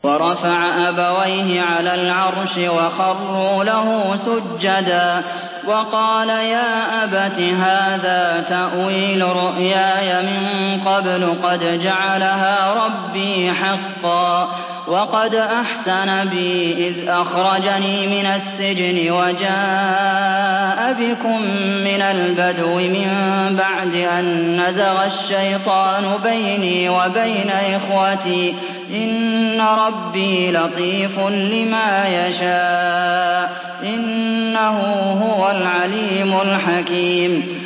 وَرَفَعَ أَبَوَيْهِ عَلَى الْعَرْشِ وَخَرُّوا لَهُ سُجَّدًا وَقَالَ يَا أَبَتِ هَٰذَا تَأْوِيلُ رُؤْيَايَ مِن قَبْلُ قَدْ جَعَلَهَا رَبِّي حَقًّا وَقَدْ أَحْسَنَ بِي إِذْ أَخْرَجَنِي مِنَ السِّجْنِ وَجَاءَ بِكُم مِّنَ الْبَدْوِ مِن بَعْدِ أَن نَّزَغَ الشَّيْطَانُ بَيْنِي وَبَيْنَ إِخْوَتِي ۚ إِنَّ رَبِّي لَطِيفٌ لِّمَا يَشَاءُ ۚ إِنَّهُ هُوَ الْعَلِيمُ الْحَكِيمُ